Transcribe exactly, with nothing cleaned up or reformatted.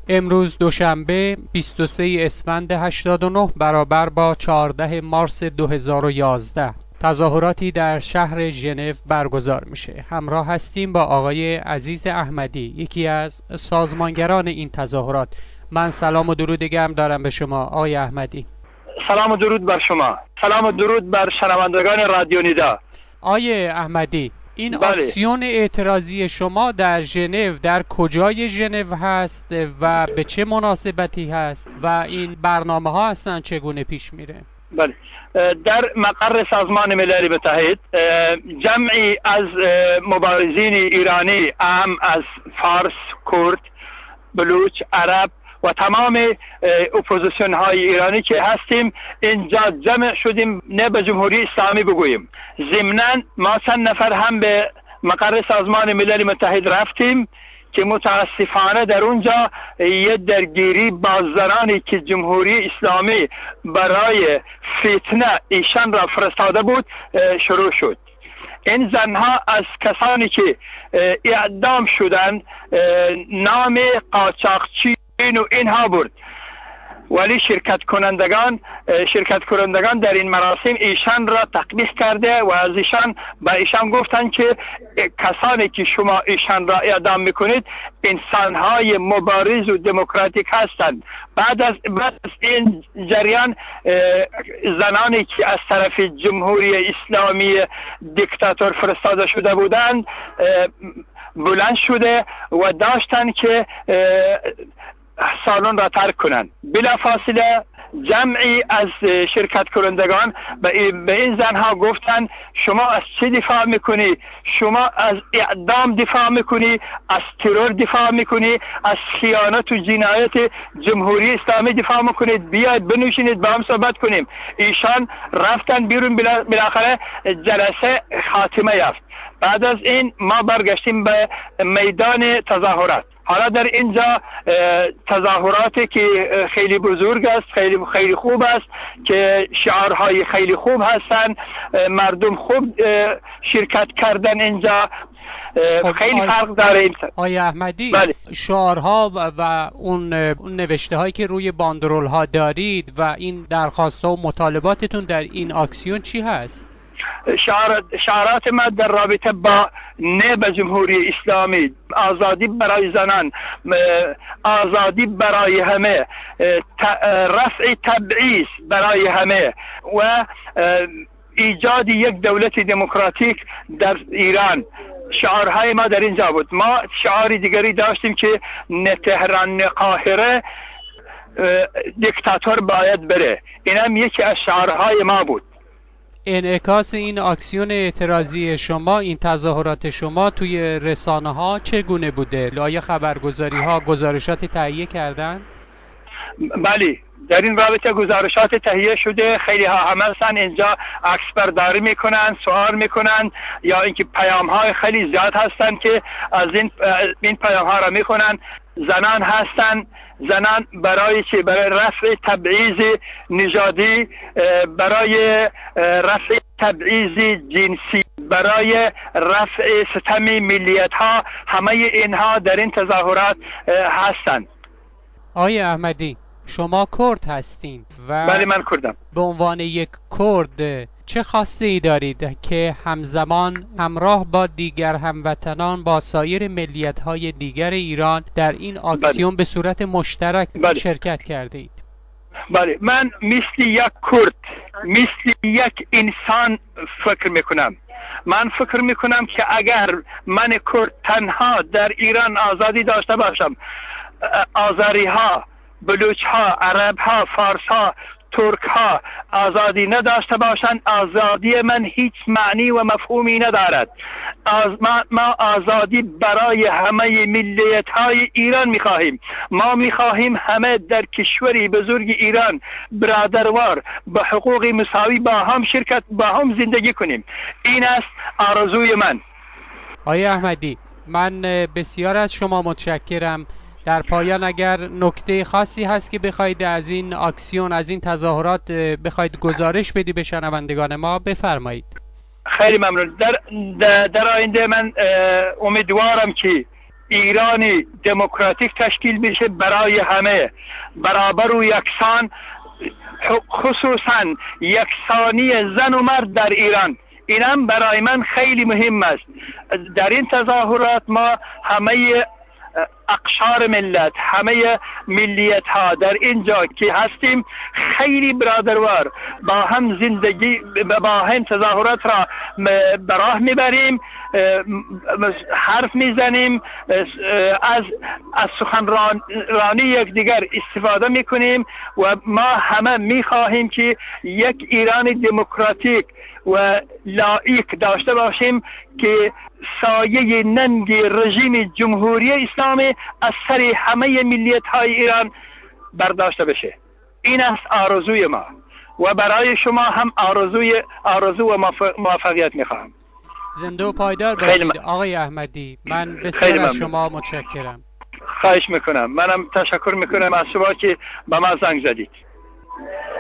امروز دوشنبه بیست و سوم اسفند هشتاد و نه برابر با چهاردهم مارس دو هزار و یازده تظاهراتی در شهر ژنو برگزار میشه. همراه هستیم با آقای عزیز احمدی، یکی از سازمانگران این تظاهرات. من سلام و درود گرم دارم به شما آقای احمدی. سلام و درود بر شما. سلام و درود بر شنوندگان رادیو ندا. آقای احمدی، این بله. اکسیون اعتراضی شما در ژنو در کجای ژنو هست و به چه مناسبتی هست و این برنامه ها هستن چگونه پیش میره؟ بله، در مقر سازمان ملل متحد جمعی از مبارزین ایرانی، اهم از فارس، کرد، بلوچ، عرب و تمام اپوزیسیون های ایرانی که هستیم اینجا جمع شدیم نه به جمهوری اسلامی بگوییم. ضمناً ما چند نفر هم به مقر سازمان ملل متحد رفتیم که متاسفانه در اونجا یه درگیری با زنانی که جمهوری اسلامی برای فتنه ایشان را فرستاده بود شروع شد. این زنها از کسانی که اعدام شدند نام قاچاقچی و اینها برد، ولی شرکت کنندگان شرکت کنندگان در این مراسم ایشان را تقبیح کرده و از ایشان با ایشان گفتند که کسانی که شما ایشان را اعدام میکنید انسانهای مبارز و دموکراتیک هستند. بعد از بعد از این جریان زنانی که از طرف جمهوری اسلامی دیکتاتور فرستاده شده بودند بلند شده و داشتن که سالن را ترک کنند. بلا فاصله جمعی از شرکت کنندگان به این زنها گفتند شما از چه دفاع میکنی؟ شما از اعدام دفاع میکنی؟ از ترور دفاع میکنی؟ از خیانت و جنایت جمهوری اسلامی دفاع میکنید؟ بیاید بنوشینید با هم صحبت کنیم. ایشان رفتن بیرون، بالاخره جلسه خاتمه یافت. بعد از این ما برگشتیم به میدان تظاهرات. حالا در اینجا تظاهراتی که خیلی بزرگ است، خیلی خیلی خوب است، که شعارهای خیلی خوب هستن، مردم خوب شرکت کردن اینجا. خب خیلی آی... فرق داره این. آقای احمدی، بله. شعارها و, و اون نوشته هایی که روی باندرول ها دارید و این درخواست و مطالباتتون در این اکسیون چی هست؟ شعارات شعارات ما در رابطه با نه به جمهوری اسلامی، آزادی برای زنان، آزادی برای همه، رفع تبعیض برای همه و ایجاد یک دولت دموکراتیک در ایران. شعارهای ما در اینجا بود. ما شعاری دیگری داشتیم که نه تهران نه قاهره، دیکتاتور باید بره. این هم یکی از شعارهای ما بود. انعکاس این اکسیون اعتراضی شما، این تظاهرات شما توی رسانه ها چگونه بوده؟ آیا خبرگزاری ها گزارشات تهیه کردن؟ بله، در این رابطه گزارشات تهیه شده. خیلی ها هم هستن اینجا عکس برداری میکنن، سوال میکنن، یا اینکه پیام های خیلی زیاد هستن که از این این پیام ها را میخونن. زنان هستن، زنان برای چه؟ برای رفع تبعیض نژادی، برای رفع تبعیض جنسی، برای رفع ستم ملیت ها، همه اینها در این تظاهرات هستند. آقای احمدی، شما کرد هستین و بله من کردم. به عنوان یک کرد چه خواسته ای دارید که همزمان همراه با دیگر هموطنان با سایر ملیت‌های دیگر ایران در این اکسیون بله. به صورت مشترک بله. شرکت کرده اید؟ بله، من مثل یک کرد، مثل یک انسان فکر میکنم. من فکر میکنم که اگر من کرد تنها در ایران آزادی داشته باشم، آذری ها، بلوچ ها، عرب ها، فارس ها، ترک ها آزادی نداشته باشند، آزادی من هیچ معنی و مفهومی ندارد. از ما, ما آزادی برای همه ملیت های ایران میخواهیم. ما میخواهیم همه در کشوری بزرگ ایران برادروار به حقوق مساوی با هم شرکت با هم زندگی کنیم. این است آرزوی من. آقای احمدی، من بسیار از شما متشکرم. در پایان اگر نکته خاصی هست که بخواید از این اکسیون، از این تظاهرات بخواید گزارش بدی به شنوندگان ما، بفرمایید. خیلی ممنون. در در, در آینده من امیدوارم که ایرانی دموکراتیک تشکیل بشه برای همه، برابر و یکسان، خصوصا یکسانی زن و مرد در ایران. اینم برای من خیلی مهم است. در این تظاهرات ما همه اقشار ملت، همه ملیت ها در اینجا که هستیم خیلی برادروار با هم زندگی، با هم تظاهرات را براه میبریم، حرف میزنیم، از از سخنرانی یکدیگر استفاده میکنیم و ما همه میخواهیم که یک ایران دموکراتیک و لایق داشته باشیم که سایه ننگ رژیم جمهوری اسلامی از سر همه ملیت های ایران برداشته بشه. این است آرزوی ما و برای شما هم آرزوی آرزو و موفقیت میخواهم. زنده و پایدار باشید آقای احمدی. من بسیار از شما متشکرم. خواهش میکنم. منم تشکر میکنم از شما که به ما زنگ زدید.